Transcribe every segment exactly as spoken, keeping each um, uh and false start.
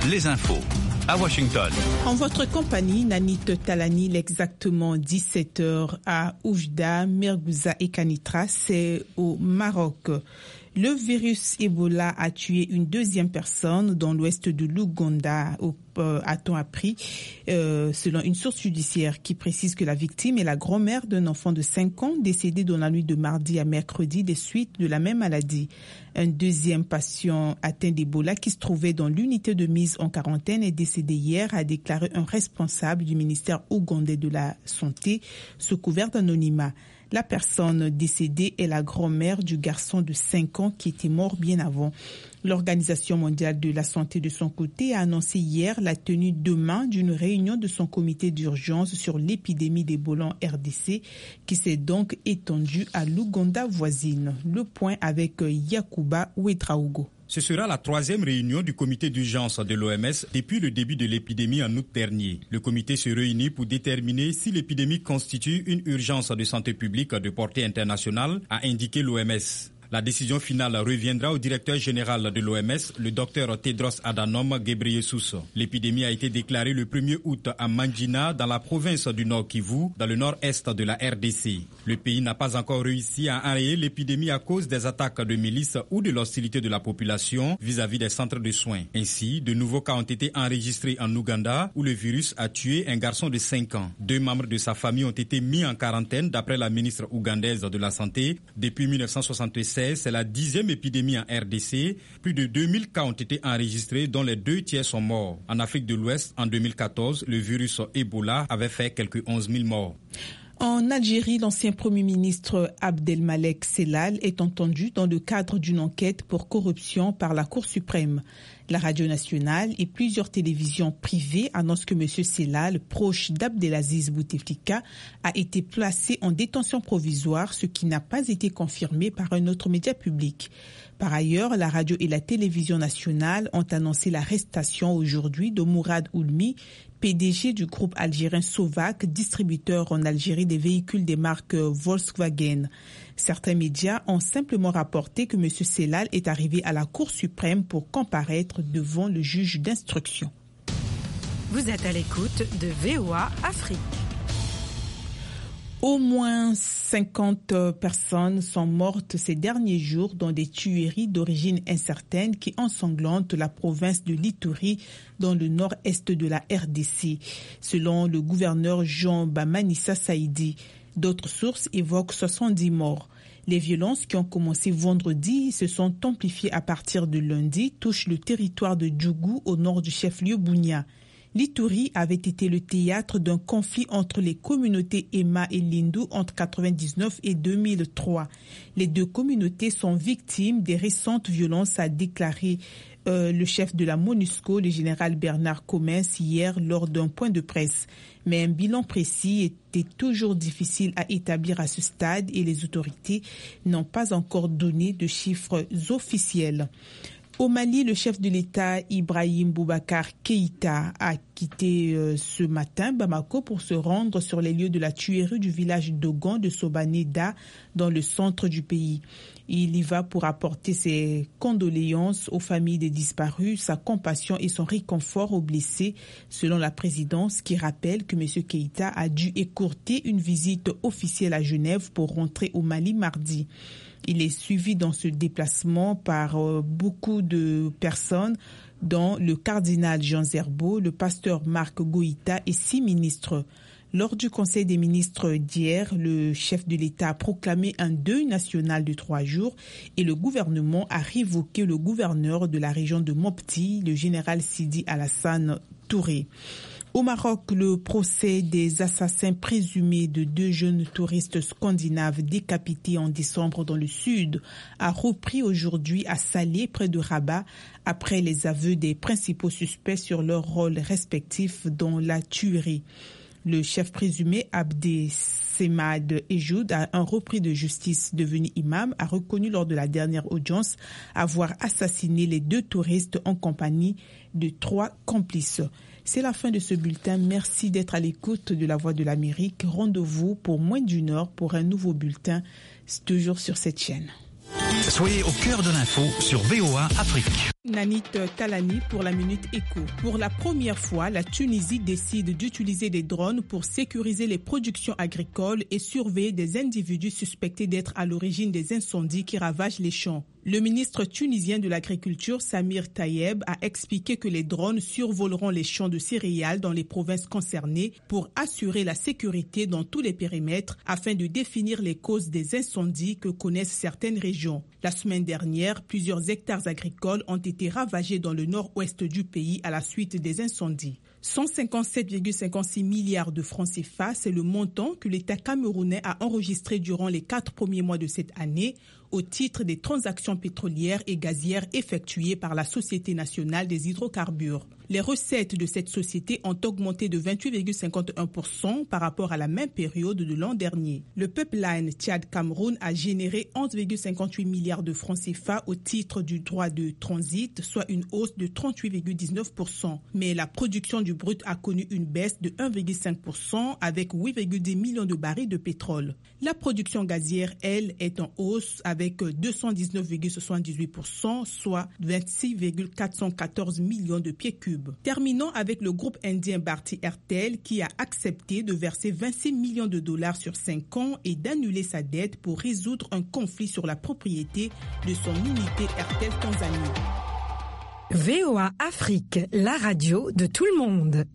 les infos à Washington. En votre compagnie, Nanit Talani, exactement dix-sept heures à Oujda, Mergouza et Kanitra, c'est au Maroc. Le virus Ebola a tué une deuxième personne dans l'ouest de l'Ouganda, euh, a-t-on appris, euh, selon une source judiciaire qui précise que la victime est la grand-mère d'un enfant de cinq ans décédé dans la nuit de mardi à mercredi des suites de la même maladie. Un deuxième patient atteint d'Ebola qui se trouvait dans l'unité de mise en quarantaine est décédé hier, a déclaré un responsable du ministère ougandais de la Santé sous couvert d'anonymat. La personne décédée est la grand-mère du garçon de cinq ans qui était mort bien avant. L'Organisation mondiale de la santé de son côté a annoncé hier la tenue demain d'une réunion de son comité d'urgence sur l'épidémie d'Ebola en R D C qui s'est donc étendue à l'Ouganda voisine. Le point avec Yacouba Ouedraogo. Ce sera la troisième réunion du comité d'urgence de l'O M S depuis le début de l'épidémie en août dernier. Le comité se réunit pour déterminer si l'épidémie constitue une urgence de santé publique de portée internationale, a indiqué l'O M S. La décision finale reviendra au directeur général de l'O M S, le docteur Tedros Adhanom Ghebreyesus. L'épidémie a été déclarée le premier août à Mandjina, dans la province du Nord Kivu, dans le nord-est de la R D C. Le pays n'a pas encore réussi à enrayer l'épidémie à cause des attaques de milices ou de l'hostilité de la population vis-à-vis des centres de soins. Ainsi, de nouveaux cas ont été enregistrés en Ouganda, où le virus a tué un garçon de cinq ans. Deux membres de sa famille ont été mis en quarantaine, d'après la ministre ougandaise de la Santé. Depuis mille neuf cent soixante-seize, c'est la dixième épidémie en R D C. Plus de deux mille cas ont été enregistrés, dont les deux tiers sont morts. En Afrique de l'Ouest, en deux mille quatorze, le virus Ebola avait fait quelques onze mille morts. En Algérie, l'ancien Premier ministre Abdelmalek Sellal est entendu dans le cadre d'une enquête pour corruption par la Cour suprême. La radio nationale et plusieurs télévisions privées annoncent que M. Sellal, proche d'Abdelaziz Bouteflika, a été placé en détention provisoire, ce qui n'a pas été confirmé par un autre média public. Par ailleurs, la radio et la télévision nationale ont annoncé l'arrestation aujourd'hui de Mourad Oulmi, P D G du groupe algérien Sovac, distributeur en Algérie des véhicules des marques Volkswagen. Certains médias ont simplement rapporté que M. Sellal est arrivé à la Cour suprême pour comparaître devant le juge d'instruction. Vous êtes à l'écoute de V O A Afrique. Au moins cinquante personnes sont mortes ces derniers jours dans des tueries d'origine incertaine qui ensanglantent la province de l'Ituri dans le nord-est de la R D C, selon le gouverneur Jean Bamanissa Saïdi. D'autres sources évoquent soixante-dix morts. Les violences qui ont commencé vendredi se sont amplifiées à partir de lundi, touchent le territoire de Djougou au nord du chef-lieu Bounia. L'Ituri avait été le théâtre d'un conflit entre les communautés Emma et Lindou entre quatre-vingt-dix-neuf et deux mille trois. Les deux communautés sont victimes des récentes violences, a déclaré euh, le chef de la MONUSCO, le général Bernard Comens, hier lors d'un point de presse. Mais un bilan précis était toujours difficile à établir à ce stade et les autorités n'ont pas encore donné de chiffres officiels. Au Mali, le chef de l'État, Ibrahim Boubacar Keïta, a quitté euh, ce matin Bamako pour se rendre sur les lieux de la tuerie du village d'Ogon de Sobaneda dans le centre du pays. Il y va pour apporter ses condoléances aux familles des disparus, sa compassion et son réconfort aux blessés, selon la présidence qui rappelle que M. Keïta a dû écourter une visite officielle à Genève pour rentrer au Mali mardi. Il est suivi dans ce déplacement par euh, beaucoup de personnes, dont le cardinal Jean Zerbo, le pasteur Marc Goïta et six ministres. Lors du Conseil des ministres d'hier, le chef de l'État a proclamé un deuil national de trois jours et le gouvernement a révoqué le gouverneur de la région de Mopti, le général Sidi Alassane Touré. Au Maroc, le procès des assassins présumés de deux jeunes touristes scandinaves décapités en décembre dans le sud a repris aujourd'hui à Salé, près de Rabat, après les aveux des principaux suspects sur leur rôle respectif dans la tuerie. Le chef présumé Abdé Semad Ejoud, un repris de justice devenu imam, a reconnu lors de la dernière audience avoir assassiné les deux touristes en compagnie de trois complices. C'est la fin de ce bulletin. Merci d'être à l'écoute de la Voix de l'Amérique. Rendez-vous pour moins d'une heure pour un nouveau bulletin, toujours sur cette chaîne. Soyez au cœur de l'info sur V O A Afrique. Nanit Talani pour la Minute Éco. Pour la première fois, la Tunisie décide d'utiliser des drones pour sécuriser les productions agricoles et surveiller des individus suspectés d'être à l'origine des incendies qui ravagent les champs. Le ministre tunisien de l'Agriculture, Samir Tayeb, a expliqué que les drones survoleront les champs de céréales dans les provinces concernées pour assurer la sécurité dans tous les périmètres afin de définir les causes des incendies que connaissent certaines régions. La semaine dernière, plusieurs hectares agricoles ont été ravagés dans le nord-ouest du pays à la suite des incendies. cent cinquante-sept virgule cinquante-six milliards de francs C F A, c'est le montant que l'État camerounais a enregistré durant les quatre premiers mois de cette année au titre des transactions pétrolières et gazières effectuées par la Société nationale des hydrocarbures. Les recettes de cette société ont augmenté de vingt-huit virgule cinquante et un pour cent par rapport à la même période de l'an dernier. Le pipeline Tchad-Cameroun a généré onze virgule cinquante-huit milliards de francs C F A au titre du droit de transit, soit une hausse de trente-huit virgule dix-neuf pour cent. Mais la production du brut a connu une baisse de un virgule cinq pour cent avec huit virgule dix millions de barils de pétrole. La production gazière, elle, est en hausse avec deux cent dix-neuf virgule soixante-dix-huit pour cent, soit vingt-six virgule quatre cent quatorze millions de pieds cubes. Terminons avec le groupe indien Bharti Airtel qui a accepté de verser vingt-six millions de dollars sur cinq ans et d'annuler sa dette pour résoudre un conflit sur la propriété de son unité Airtel Tanzanie. V O A Afrique, la radio de tout le monde.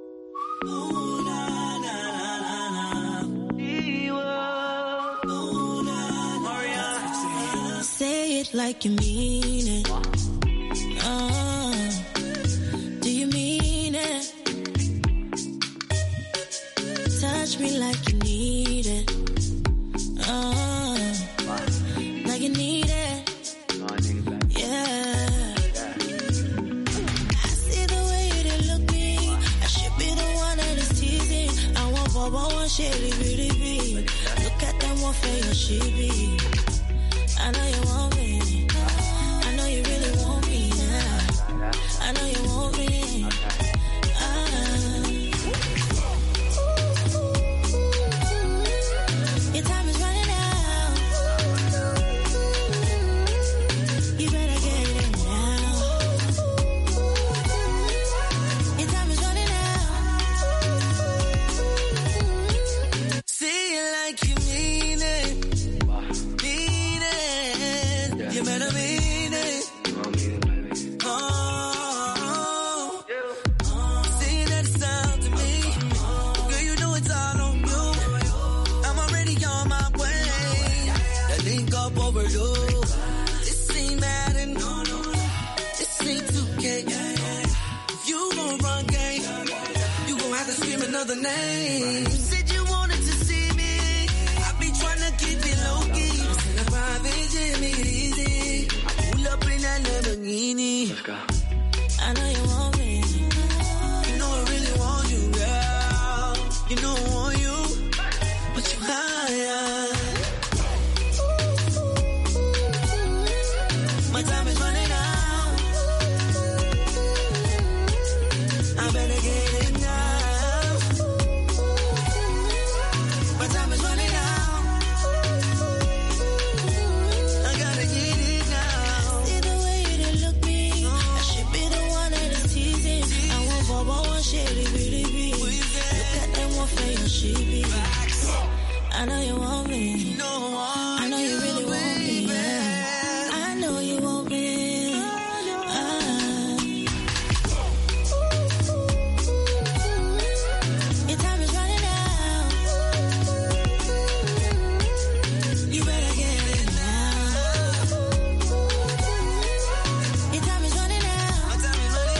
Say it like you mean it. Uh, do you mean it? Touch me like you need it. Uh, like you need it. Yeah. I see the way you did look me. I should be the one that is teasing. I want for one shady beauty be. Look at them one for your she be. I know you want me. I know you really want me now. I know you want me. Ah. Your time is running out. You better get it now. Your time is running out. Say it like you mean it. You better mean it. Oh, say that sound to me. Girl, you know it's all on you. I'm already on my way. That link up overdose. This ain't Madden. This ain't two K. If you gon' run game, you gon' have to scream another name. You said you wanted to see me. I be tryna keep it low key. Send a private jet, make it easy. Pull up in that Lamborghini. Let's go. I know you want me. You know I really want you, girl. You know I want you, but you higher. My time is running out. I better get it now. My time is running out. I gotta get it now. See the way you did look me. I should be the one that is teasing. I want for one shady beauty be. Look at them one for your she be. I know you want me. I know you really want me. Yeah. I know you want me. Ah. Your time is running out. You better get it now. Your time is running out. My time is running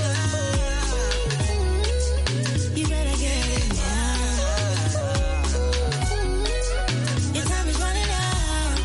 out. You better get it now. Your time is running out.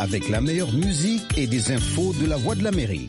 avec la meilleure musique et des infos de la Voix de l'Amérique.